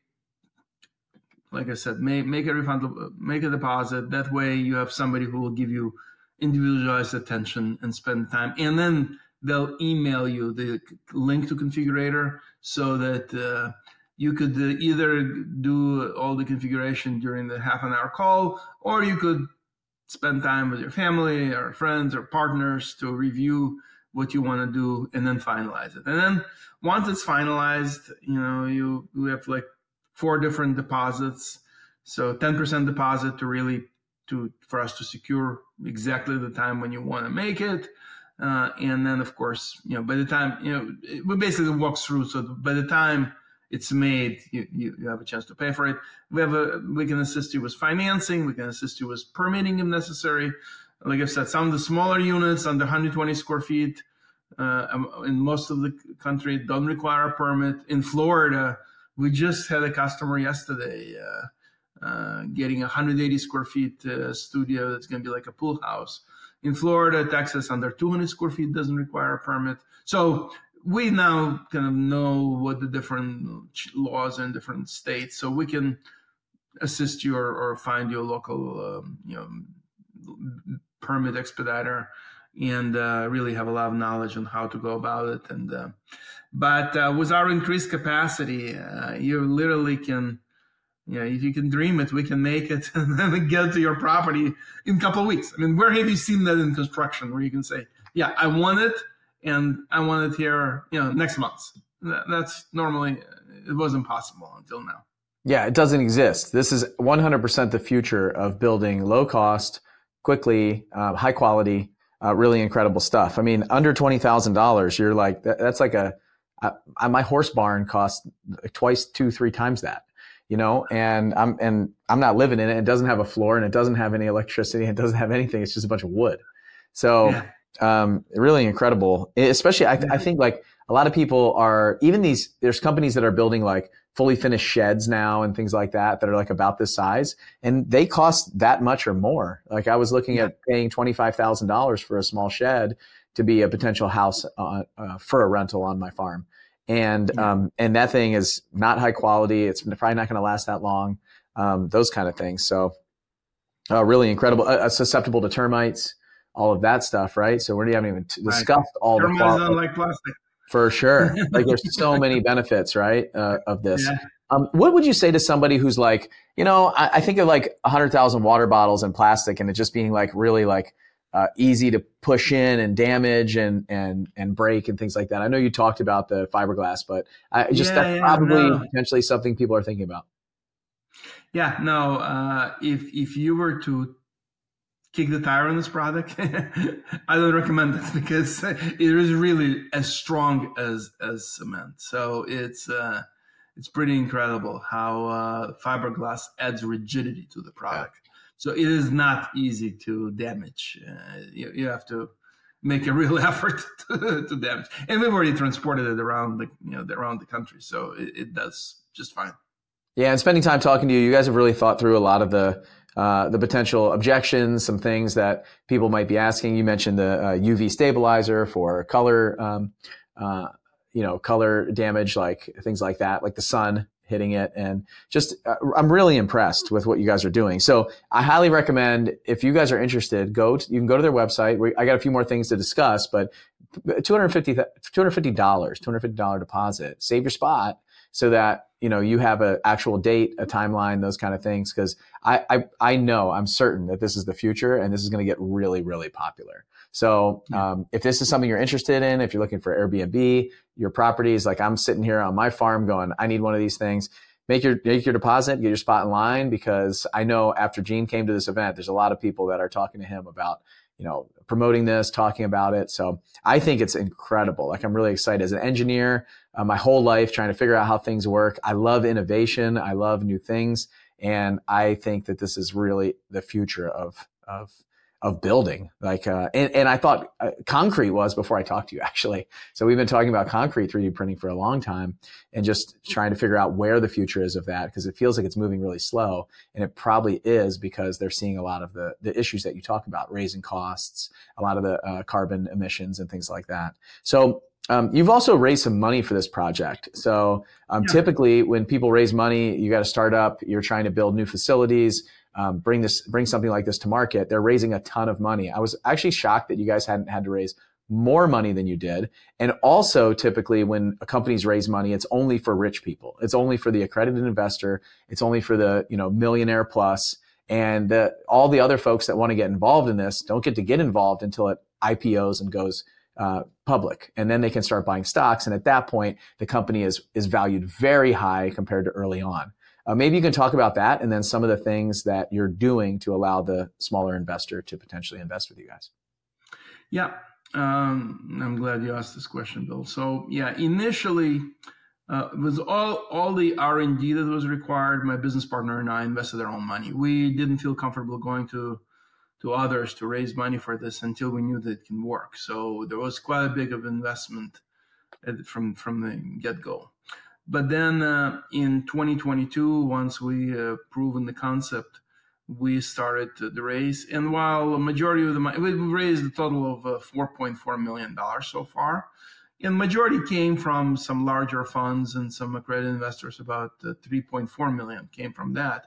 Speaker 3: like I said, make make a refundable, make a deposit. That way, you have somebody who will give you individualized attention and spend time, and then they'll email you the link to configurator so that uh, you could uh, either do all the configuration during the half an hour call, or you could spend time with your family or friends or partners to review what you want to do and then finalize it. And then once it's finalized, you know, you, you have like four different deposits. So ten percent deposit to really to for us to secure exactly the time when you want to make it. Uh, and then, of course, you know, by the time, you know, it, we basically walk through. So by the time it's made, you, you, you have a chance to pay for it. We have a, we can assist you with financing. We can assist you with permitting if necessary. Like I said, some of the smaller units under one hundred twenty square feet uh, in most of the country don't require a permit. In Florida, we just had a customer yesterday uh, uh, getting a one hundred eighty square feet uh, studio that's going to be like a pool house. In Florida, Texas, under two hundred square feet doesn't require a permit. So we now kind of know what the different laws in different states, so we can assist you or, or find you a local, um, you know, permit expediter, and uh, really have a lot of knowledge on how to go about it. And uh, but uh, with our increased capacity, uh, you literally can, you know, if you can dream it, we can make it and then get to your property in a couple of weeks. I mean, where have you seen that in construction, where you can say, yeah, I want it, and I want it here, you know, next month? That's normally, it wasn't possible until now.
Speaker 1: Yeah, it doesn't exist. This is one hundred percent the future of building low cost, quickly, uh, high quality, uh, really incredible stuff. I mean, under twenty thousand dollars, you're like, that, that's like a, I, my horse barn costs twice, two, three times that, you know, and I'm, and I'm not living in it. It doesn't have a floor and it doesn't have any electricity. It doesn't have anything. It's just a bunch of wood. So, yeah. um, really incredible, especially, I, I think like a lot of people are, even these, there's companies that are building like fully finished sheds now and things like that, that are like about this size, and they cost that much or more. Like I was looking yeah. at paying twenty-five thousand dollars for a small shed to be a potential house uh, uh, for a rental on my farm. And, yeah. um, and that thing is not high quality. It's probably not going to last that long. Um, those kind of things. So, uh, really incredible, uh, susceptible to termites, all of that stuff. Right. So we haven't even t- discussed right. all
Speaker 3: termites
Speaker 1: the quality.
Speaker 3: Don't like plastic.
Speaker 1: For sure. Like there's so many benefits, right, uh, of this.
Speaker 3: Yeah.
Speaker 1: Um, what would you say to somebody who's like, you know, I, I think of like a hundred thousand water bottles in plastic and it just being like really like uh, easy to push in and damage and, and, and break and things like that. I know you talked about the fiberglass, but I just,
Speaker 3: yeah,
Speaker 1: that's
Speaker 3: yeah,
Speaker 1: probably
Speaker 3: no.
Speaker 1: potentially something people are thinking about.
Speaker 3: Yeah, no. Uh, if if you were to kick the tire on this product, I don't recommend it because it is really as strong as as cement. So it's uh, it's pretty incredible how uh, fiberglass adds rigidity to the product. Yeah. So it is not easy to damage. Uh, you, you have to make a real effort to, to damage. And we've already transported it around the you know around the country, so it, it does just fine.
Speaker 1: Yeah, and spending time talking to you, you guys have really thought through a lot of the uh, the potential objections, some things that people might be asking. You mentioned the uh, U V stabilizer for color, um, uh, you know, color damage, like things like that, like the sun hitting it. And just, uh, I'm really impressed with what you guys are doing. So I highly recommend, if you guys are interested, go to, you can go to their website. We, I got a few more things to discuss, but two hundred fifty dollars, two hundred fifty dollars, two hundred fifty dollars deposit, save your spot so that, you know, you have an actual date, a timeline, those kind of things. Cause I, I, I know, I'm certain that this is the future and this is going to get really, really popular. So, um, if this is something you're interested in, if you're looking for Airbnb, your properties, like I'm sitting here on my farm going, I need one of these things, make your, make your deposit, get your spot in line, because I know after Gene came to this event, there's a lot of people that are talking to him about, you know, promoting this, talking about it. So I think it's incredible. Like I'm really excited as an engineer, uh, my whole life trying to figure out how things work. I love innovation. I love new things. And I think that this is really the future of, of, of building. Like, uh, and, and I thought uh, concrete was before I talked to you, actually. So we've been talking about concrete three D printing for a long time and just trying to figure out where the future is of that, because it feels like it's moving really slow. And it probably is because they're seeing a lot of the, the issues that you talk about, raising costs, a lot of the uh, carbon emissions and things like that. So um, you've also raised some money for this project. So um, yeah. Typically when people raise money, you got to start up, you're trying to build new facilities. Um, bring this, bring something like this to market. They're raising a ton of money. I was actually shocked that you guys hadn't had to raise more money than you did. And also typically when companies raise money, it's only for rich people. It's only for the accredited investor. It's only for the, you know, millionaire plus. And the, all the other folks that want to get involved in this don't get to get involved until it I P Os and goes uh, public. And then they can start buying stocks. And at that point, the company is, is valued very high compared to early on. Uh, maybe you can talk about that and then some of the things that you're doing to allow the smaller investor to potentially invest with you guys.
Speaker 3: Yeah, um, I'm glad you asked this question, Bill. So yeah, initially uh, it was all, all the R and D that was required. My business partner and I invested our own money. We didn't feel comfortable going to, to others to raise money for this until we knew that it can work. So there was quite a big of investment at, from, from the get-go. But then uh, in twenty twenty-two, once we uh, proven the concept, we started the raise. And while a majority of the money, we raised a total of uh, four point four million dollars so far. And majority came from some larger funds and some accredited investors, about uh, three point four million dollars came from that.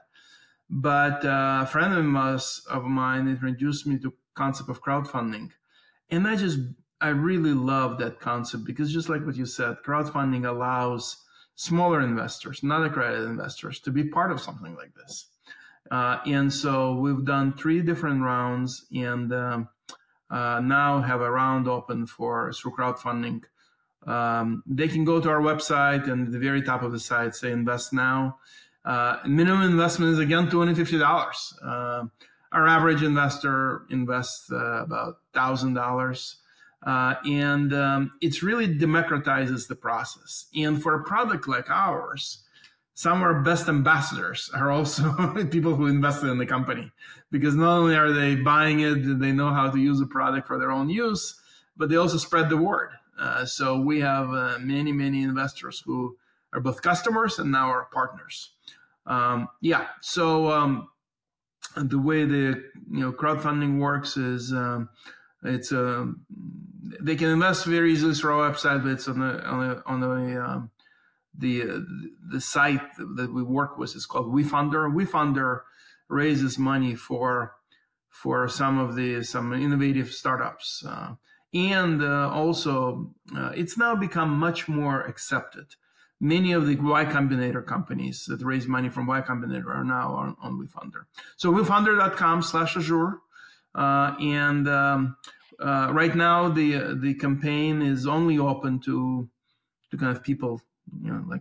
Speaker 3: But uh, a friend of, us, of mine introduced me to the concept of crowdfunding. And I just, I really love that concept because just like what you said, crowdfunding allows smaller investors, not accredited investors, to be part of something like this. Uh, and so we've done three different rounds and um, uh, now have a round open for through crowdfunding. Um, they can go to our website and at the very top of the site say invest now. Uh, minimum investment is again two hundred fifty dollars. Uh, our average investor invests uh, about one thousand dollars. Uh, and um, it really democratizes the process. And for a product like ours, some of our best ambassadors are also people who invested in the company, because not only are they buying it, they know how to use the product for their own use, but they also spread the word. Uh, so we have uh, many, many investors who are both customers and now our partners. Um, yeah, so um, the way the you know crowdfunding works is um, it's a um, they can invest very easily through our website, but it's on the on the on the um, the, uh, the site that we work with is called WeFunder. WeFunder raises money for for some of the some innovative startups, uh, and uh, also uh, it's now become much more accepted. Many of the Y Combinator companies that raise money from Y Combinator are now on, on WeFunder. So WeFunder dot com slash Azure, uh, and um, Uh, right now, the uh, the campaign is only open to to kind of people, you know, like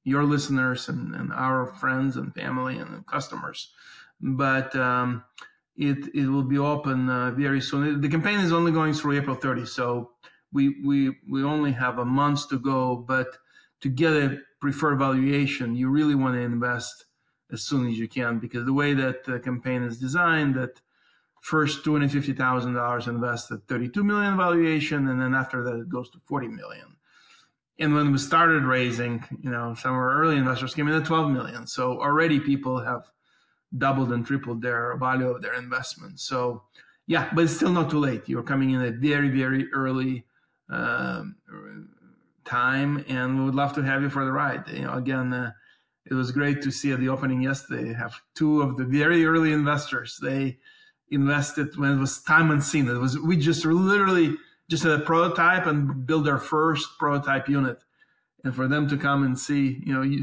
Speaker 3: your listeners and, and our friends and family and customers. But um, it it will be open uh, very soon. The campaign is only going through April thirtieth, so we we we only have a month to go. But to get a preferred valuation, you really want to invest as soon as you can, because the way that the campaign is designed, that first two hundred fifty thousand dollars invest at thirty-two million valuation, and then after that it goes to forty million. And when we started raising, you know, some of our early investors came in at twelve million. So already people have doubled and tripled their value of their investment. So yeah, but it's still not too late. You're coming in at very, very early um, time, and we would love to have you for the ride. You know, again, uh, it was great to see at the opening yesterday, have two of the very early investors. They invested when it was time and scene. It was, we just literally just had a prototype and built our first prototype unit. And for them to come and see, you know, you,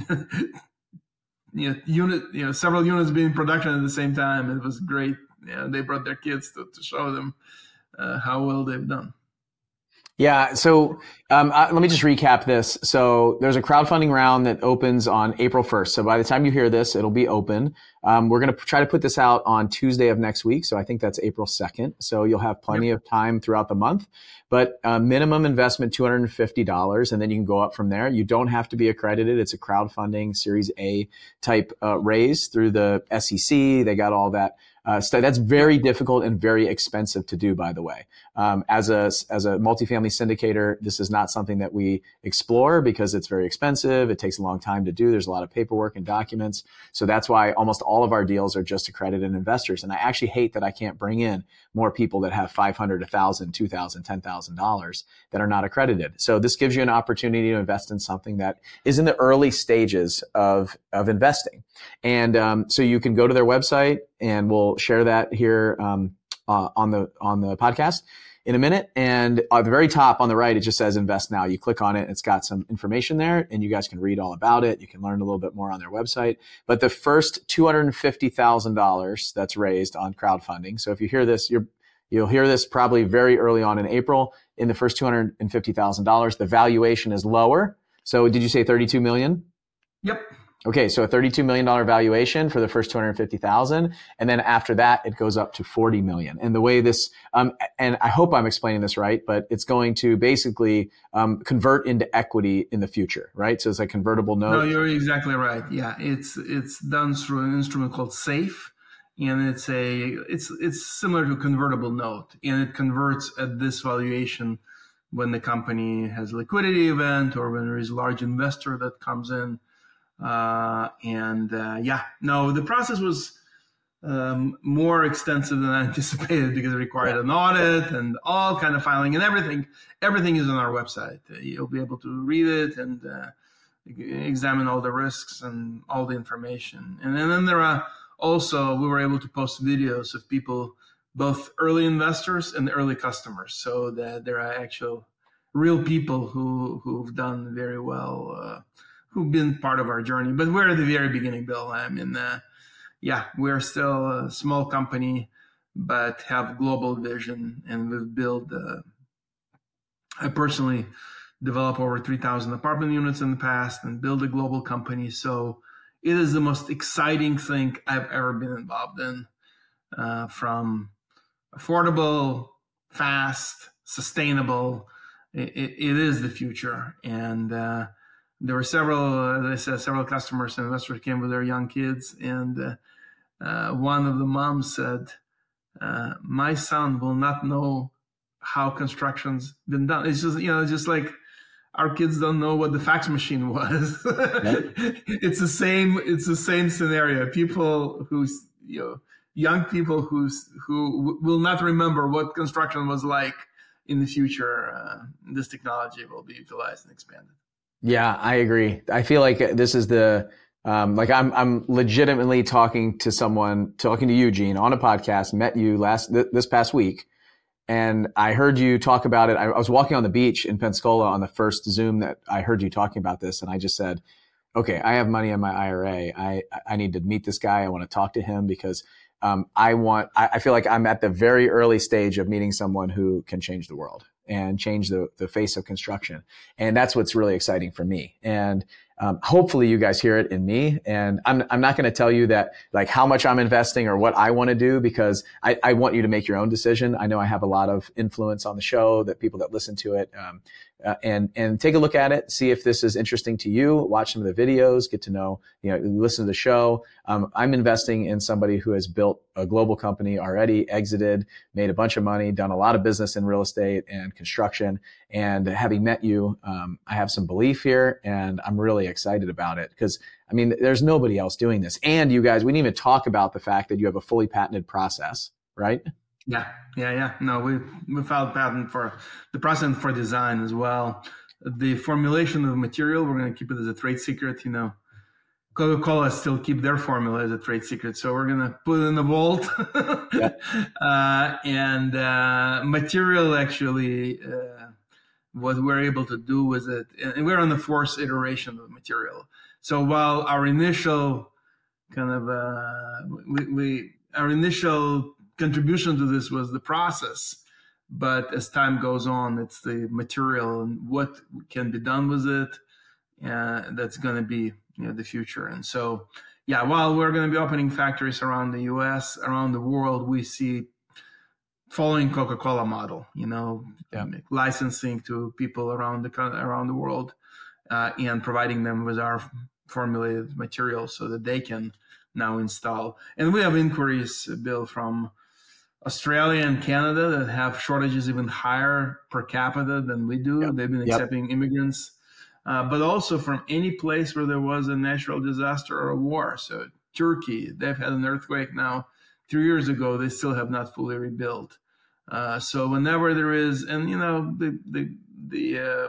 Speaker 3: you know, unit, you know, several units being in production at the same time, it was great. You know, they brought their kids to, to show them uh, how well they've done.
Speaker 1: Yeah. So um, uh, let me just recap this. So there's a crowdfunding round that opens on April first. So by the time you hear this, it'll be open. Um, we're going to try to put this out on Tuesday of next week. So I think that's April second. So you'll have plenty yep. of time throughout the month. But uh, minimum investment, two hundred fifty dollars, and then you can go up from there. You don't have to be accredited. It's a crowdfunding Series A type uh, raise through the S E C. They got all that. Uh, so that's very difficult and very expensive to do, by the way. Um, as a, as a multifamily syndicator, this is not something that we explore because it's very expensive. It takes a long time to do. There's a lot of paperwork and documents. So that's why almost all of our deals are just accredited investors. And I actually hate that I can't bring in more people that have five hundred, one thousand, two thousand, ten thousand dollars that are not accredited. So this gives you an opportunity to invest in something that is in the early stages of, of investing. And, um, so you can go to their website, and we'll share that here, um, uh, on the, on the podcast in a minute. And at the very top on the right, it just says invest now. You click on it. It's got some information there, and you guys can read all about it. You can learn a little bit more on their website. But the first two hundred fifty thousand dollars that's raised on crowdfunding. So if you hear this, you're, you'll hear this probably very early on in April. In the first two hundred fifty thousand dollars, the valuation is lower. So did you say thirty-two million?
Speaker 3: Yep.
Speaker 1: Okay, so a thirty-two million dollars valuation for the first two hundred fifty thousand dollars. And then after that, it goes up to forty million dollars. And the way this, um, and I hope I'm explaining this right, but it's going to basically um, convert into equity in the future, right? So it's a convertible note.
Speaker 3: No, you're exactly right. Yeah, it's it's done through an instrument called SAFE. And it's a it's it's similar to a convertible note. And it converts at this valuation when the company has a liquidity event or when there is a large investor that comes in. Uh, and, uh, yeah, no, the process was, um, more extensive than I anticipated because it required an audit and all kind of filing and everything. Everything is on our website. You'll be able to read it and, uh, examine all the risks and all the information. And then, then there are also, we were able to post videos of people, both early investors and early customers, so that there are actual real people who, who've done very well, uh, who've been part of our journey. But we're at the very beginning, Bill. I mean, uh, yeah, we're still a small company, but have global vision. And we've built, uh, I personally developed over three thousand apartment units in the past and built a global company. So it is the most exciting thing I've ever been involved in, uh, from affordable, fast, sustainable. It, it, it is the future. And, uh, there were several, as I said, several customers and investors came with their young kids. And uh, uh, one of the moms said, uh, my son will not know how construction's been done. It's just, you know, just like our kids don't know what the fax machine was. It's the same, it's the same scenario. People who's, you know, young people who's, who will not remember what construction was like in the future. Uh, this technology will be utilized and expanded.
Speaker 1: Yeah, I agree. I feel like this is the, um, like I'm, I'm legitimately talking to someone, talking to you, Gene, on a podcast, met you last, th- this past week. And I heard you talk about it. I, I was walking on the beach in Pensacola on the first Zoom that I heard you talking about this. And I just said, okay, I have money in my I R A. I, I need to meet this guy. I want to talk to him because, um, I want, I, I feel like I'm at the very early stage of meeting someone who can change the world and change the, the face of construction. And that's what's really exciting for me. And um, hopefully you guys hear it in me. And I'm, I'm not going to tell you that like how much I'm investing or what I want to do, because I, I want you to make your own decision. I know I have a lot of influence on the show, that people that listen to it, um, uh, and, and take a look at it, see if this is interesting to you, watch some of the videos, get to know, you know, listen to the show. Um, I'm investing in somebody who has built a global company already, exited, made a bunch of money, done a lot of business in real estate and construction. And having met you, um, I have some belief here, and I'm really excited about it because, I mean, there's nobody else doing this. And you guys, we didn't even talk about the fact that you have a fully patented process, right?
Speaker 3: Yeah, yeah, yeah. No, we we filed patent for the process for design as well. The formulation of material, we're going to keep it as a trade secret. You know, Coca-Cola still keep their formula as a trade secret, so we're going to put it in the vault. Yeah. uh, and uh, material, actually, uh, what we're able to do with it, and we're on the fourth iteration of material. So while our initial kind of uh, we, we our initial contribution to this was the process, but as time goes on, it's the material and what can be done with it uh, that's going to be, you know, the future. And so, yeah, while we're going to be opening factories around the U S, around the world, we see following Coca-Cola model, you know, yeah. licensing to people around the around the world uh, and providing them with our formulated material so that they can now install. And we have inquiries, Bill, from Australia and Canada that have shortages even higher per capita than we do. Yep. They've been accepting yep. immigrants, uh, but also from any place where there was a natural disaster or a war. So Turkey, they've had an earthquake now three years ago. They still have not fully rebuilt. Uh, so whenever there is, and you know, the the the uh,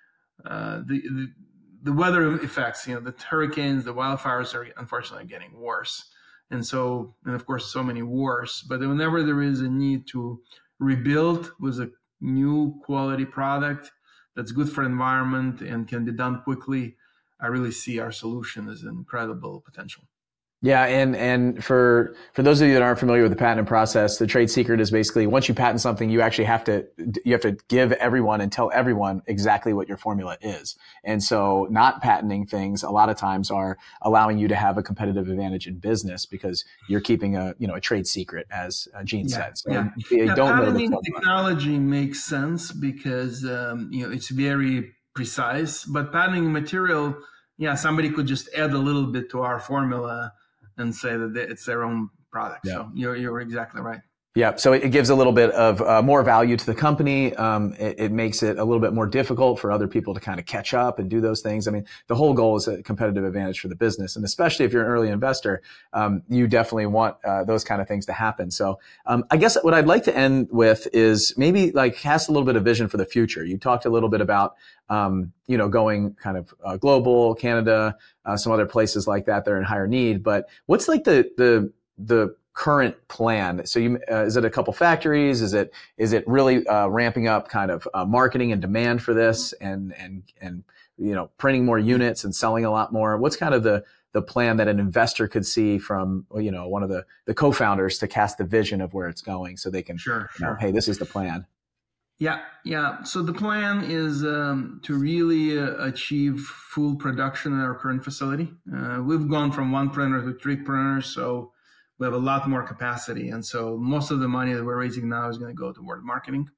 Speaker 3: uh, the, the the weather effects, you know, the hurricanes, the wildfires are unfortunately getting worse. And so, and of course, so many wars. But whenever there is a need to rebuild with a new quality product that's good for environment and can be done quickly, I really see our solution as incredible potential.
Speaker 1: Yeah, and and for for those of you that aren't familiar with the patent process, the trade secret is basically once you patent something, you actually have to you have to give everyone and tell everyone exactly what your formula is. And so, not patenting things a lot of times are allowing you to have a competitive advantage in business because you're keeping a you know a trade secret, as Gene
Speaker 3: yeah,
Speaker 1: said. So
Speaker 3: yeah.
Speaker 1: you
Speaker 3: yeah,
Speaker 1: don't
Speaker 3: patenting
Speaker 1: know the
Speaker 3: technology makes sense because um, you know it's very precise. But patenting material, yeah, somebody could just add a little bit to our formula and say that it's their own product. Yeah. So you're you're exactly right.
Speaker 1: Yeah. So it gives a little bit of uh, more value to the company. Um, it, it makes it a little bit more difficult for other people to kind of catch up and do those things. I mean, the whole goal is a competitive advantage for the business. And especially if you're an early investor, um, you definitely want uh, those kind of things to happen. So um, I guess what I'd like to end with is maybe like cast a little bit of vision for the future. You talked a little bit about, um, you know, going kind of uh, global, Canada, uh, some other places like that that are in higher need. But what's like the, the, the, current plan? So you, uh, is it a couple factories? Is it, is it really, uh, ramping up kind of, uh, marketing and demand for this and, and, and, you know, printing more units and selling a lot more? What's kind of the, the plan that an investor could see from, you know, one of the, the co-founders to cast the vision of where it's going so they can,
Speaker 3: sure,
Speaker 1: you know,
Speaker 3: sure.
Speaker 1: hey, this is the plan.
Speaker 3: Yeah, yeah. So the plan is um, to really uh, achieve full production at our current facility. Uh, we've gone from one printer to three printers, so we have a lot more capacity. And so most of the money that we're raising now is going to go toward marketing.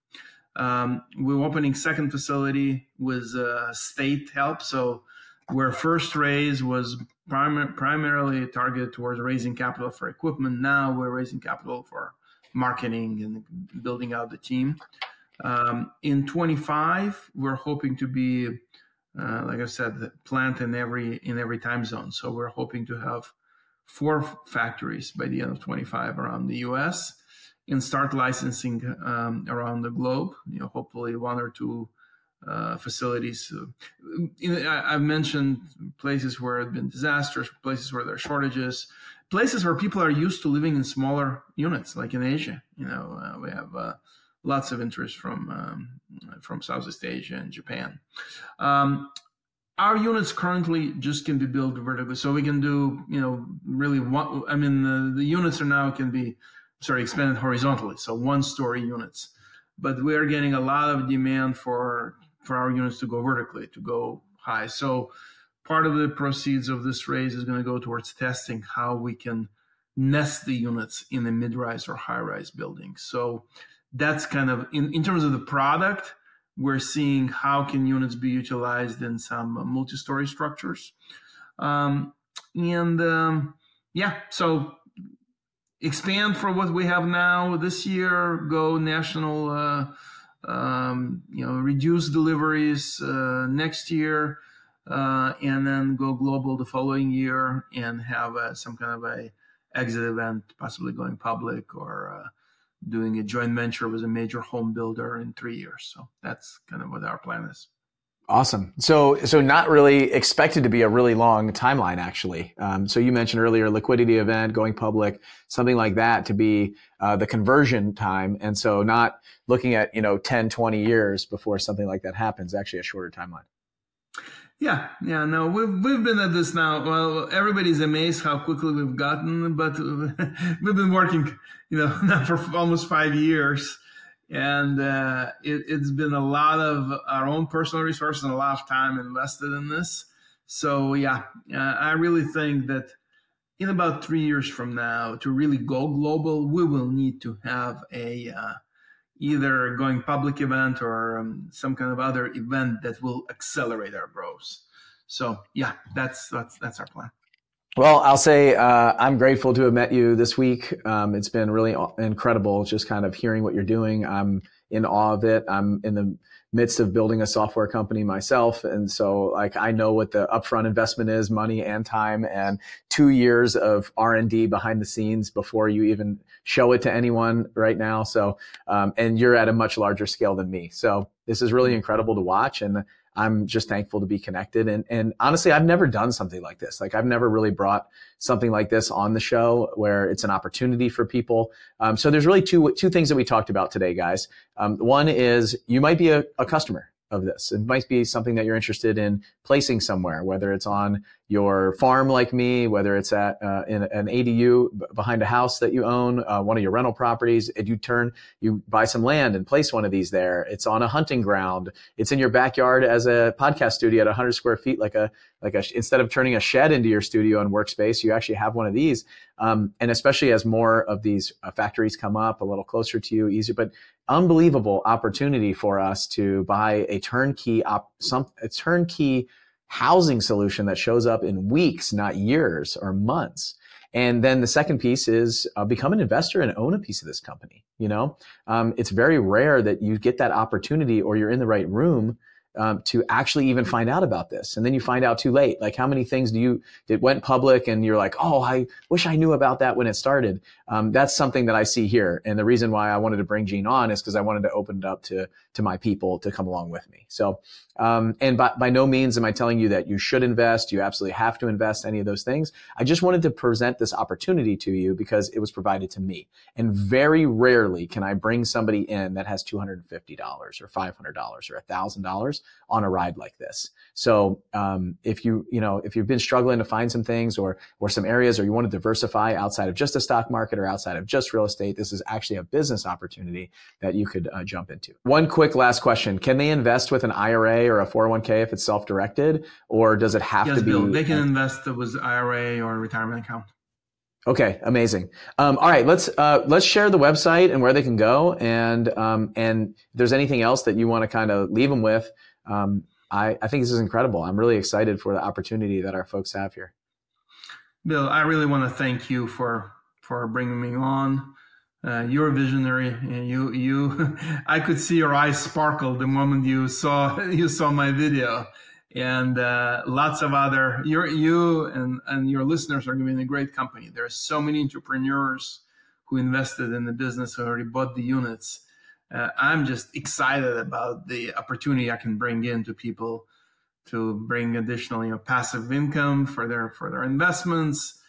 Speaker 3: Um, we're opening second facility with uh, state help. So where first raise was prim- primarily targeted towards raising capital for equipment, now we're raising capital for marketing and building out the team. Um, in twenty-five, we're hoping to be, uh, like I said, the plant in every in every time zone. So we're hoping to have four factories by the end of twenty-five around the U S and start licensing um, around the globe. You know, hopefully one or two uh, facilities. Uh, you know, I, I've mentioned places where there have been disasters, places where there are shortages, places where people are used to living in smaller units, like in Asia. You know, uh, we have uh, lots of interest from um, from Southeast Asia and Japan. Um, Our units currently just can be built vertically, so we can do, you know, really one. I mean, the, the units are now can be, sorry, expanded horizontally, so one-story units. But we are getting a lot of demand for for our units to go vertically, to go high. So part of the proceeds of this raise is going to go towards testing how we can nest the units in a mid-rise or high-rise building. So that's kind of, in, in terms of the product, we're seeing how can units be utilized in some multi-story structures. Um, and um, yeah, so expand for what we have now this year, go national, uh, um, you know, reduce deliveries uh, next year, uh, and then go global the following year and have uh, some kind of a exit event, possibly going public or uh, doing a joint venture with a major home builder in three years. So that's kind of what our plan is.
Speaker 1: Awesome. So, so not really expected to be a really long timeline, actually. Um, so you mentioned earlier liquidity event, going public, something like that to be uh, the conversion time. And so not looking at, you know, ten, twenty years before something like that happens, actually a shorter timeline.
Speaker 3: Yeah, yeah, no, we've we've been at this now. Well, everybody's amazed how quickly we've gotten, but we've been working, you know, now for almost five years. And uh, it, it's been a lot of our own personal resources and a lot of time invested in this. So, yeah, uh, I really think that in about three years from now, to really go global, we will need to have a uh, either going public event or um, some kind of other event that will accelerate our growth. So, yeah, that's that's that's our plan.
Speaker 1: Well, I'll say uh, I'm grateful to have met you this week. Um, it's been really incredible just kind of hearing what you're doing. I'm in awe of it. I'm in the midst of building a software company myself. And so like I know what the upfront investment is, money and time, and two years of R and D behind the scenes before you even show it to anyone right now. So, um, and you're at a much larger scale than me. So this is really incredible to watch. And I'm just thankful to be connected. And, and honestly, I've never done something like this. Like I've never really brought something like this on the show where it's an opportunity for people. Um, so there's really two, two things that we talked about today, guys. Um, one is you might be a, a customer of this. It might be something that you're interested in placing somewhere, whether it's on your farm like me, whether it's at uh, in an A D U behind a house that you own, uh, one of your rental properties, and you turn, you buy some land and place one of these there. It's on a hunting ground. It's in your backyard as a podcast studio at one hundred square feet, like a like a instead of turning a shed into your studio and workspace, you actually have one of these. Um, and especially as more of these uh, factories come up a little closer to you, easier, but unbelievable opportunity for us to buy a turnkey op, some a turnkey housing solution that shows up in weeks, not years or months. And then the second piece is uh, become an investor and own a piece of this company. You know, um, it's very rare that you get that opportunity or you're in the right room um, to actually even find out about this. And then you find out too late. Like how many things do you, that went public and you're like, oh, I wish I knew about that when it started. Um, that's something that I see here. And the reason why I wanted to bring Gene on is because I wanted to open it up to, to my people to come along with me. So, um, and by, by no means am I telling you that you should invest. You absolutely have to invest any of those things. I just wanted to present this opportunity to you because it was provided to me. And very rarely can I bring somebody in that has two hundred fifty dollars or five hundred dollars or one thousand dollars on a ride like this. So, um, if you, you know, if you've been struggling to find some things or, or some areas, or you want to diversify outside of just the stock market or outside of just real estate, this is actually a business opportunity that you could uh, jump into. One quick last question. Can they invest with an I R A or a four oh one k if it's self-directed, or does it have
Speaker 3: yes,
Speaker 1: to be?
Speaker 3: Bill, they can uh, invest with I R A or a retirement account.
Speaker 1: Okay, amazing. Um, all right, let's uh, let's share the website and where they can go, and um, and if there's anything else that you want to kind of leave them with. Um, I, I think this is incredible. I'm really excited for the opportunity that our folks have here.
Speaker 3: Bill, I really want to thank you for for bringing me on. Uh, you're a visionary, and you you I could see your eyes sparkle the moment you saw you saw my video, and uh, lots of other you you and and your listeners are going to be in a great company. There are so many entrepreneurs who invested in the business, who already bought the units. Uh, I'm just excited about the opportunity I can bring in to people to bring additional, you know, passive income for their for their investments,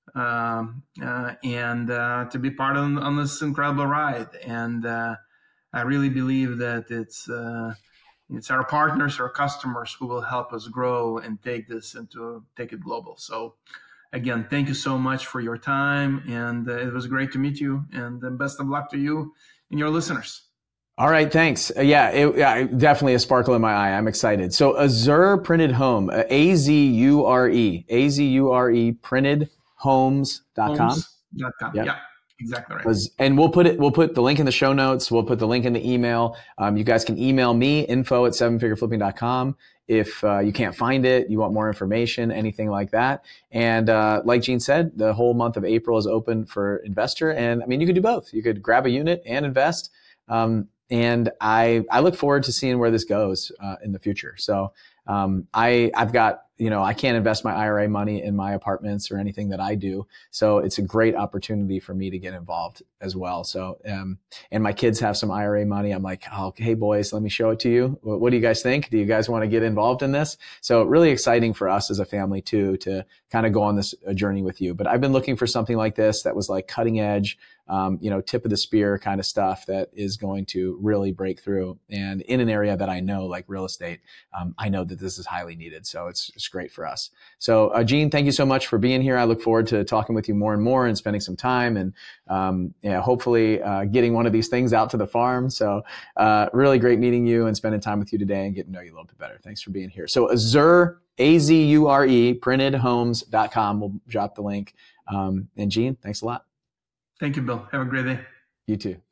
Speaker 3: um, uh, and uh, to be part of on this incredible ride. And uh, I really believe that it's uh, it's our partners, our customers, who will help us grow and take this into take it global. So, again, thank you so much for your time, and uh, it was great to meet you. And uh, best of luck to you and your listeners.
Speaker 1: All right, thanks. Uh, yeah, it, yeah, definitely a sparkle in my eye. I'm excited. So Azure Printed Home, uh, A Z U R E, A Z U R E, printed homes dot com.
Speaker 3: Homes dot com. Yep. Yeah, exactly right.
Speaker 1: And we'll put it, we'll put the link in the show notes. We'll put the link in the email. Um, you guys can email me, info at seven figure flipping dot com. If uh, you can't find it, you want more information, anything like that. And uh, like Gene said, the whole month of April is open for investor. And I mean, you could do both. You could grab a unit and invest. Um, And I, I look forward to seeing where this goes uh, in the future. So um, I, I've got, you know, I can't invest my I R A money in my apartments or anything that I do. So it's a great opportunity for me to get involved as well. So, um, and my kids have some I R A money. I'm like, oh, hey boys, let me show it to you. What, what do you guys think? Do you guys want to get involved in this? So really exciting for us as a family too, to kind of go on this journey with you. But I've been looking for something like this that was like cutting edge, um, you know, tip of the spear kind of stuff that is going to really break through. And in an area that I know, like real estate, um, I know that this is highly needed. So it's, it's great for us. So uh, Gene, thank you so much for being here. I look forward to talking with you more and more and spending some time and um, yeah, hopefully uh, getting one of these things out to the farm. So uh, really great meeting you and spending time with you today and getting to know you a little bit better. Thanks for being here. So Azure, A Z U R E, printed homes dot com. We'll drop the link. Um, and Gene, thanks a lot.
Speaker 3: Thank you, Bill. Have a great day.
Speaker 1: You too.